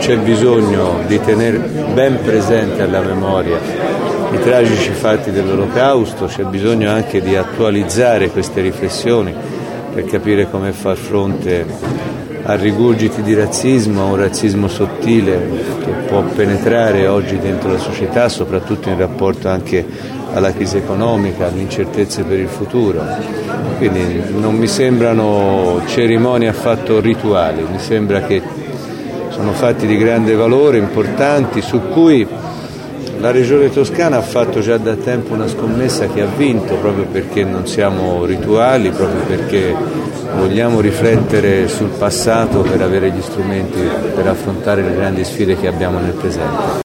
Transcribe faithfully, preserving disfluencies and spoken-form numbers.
c'è bisogno di tenere ben presente alla memoria i tragici fatti dell'Olocausto, c'è bisogno anche di attualizzare queste riflessioni per capire come far fronte a rigurgiti di razzismo, a un razzismo sottile che può penetrare oggi dentro la società, soprattutto in rapporto anche alla crisi economica, alle incertezze per il futuro. Quindi non mi sembrano cerimonie affatto rituali, mi sembra che sono fatti di grande valore, importanti, su cui la Regione Toscana ha fatto già da tempo una scommessa che ha vinto, proprio perché non siamo rituali, proprio perché vogliamo riflettere sul passato per avere gli strumenti per affrontare le grandi sfide che abbiamo nel presente.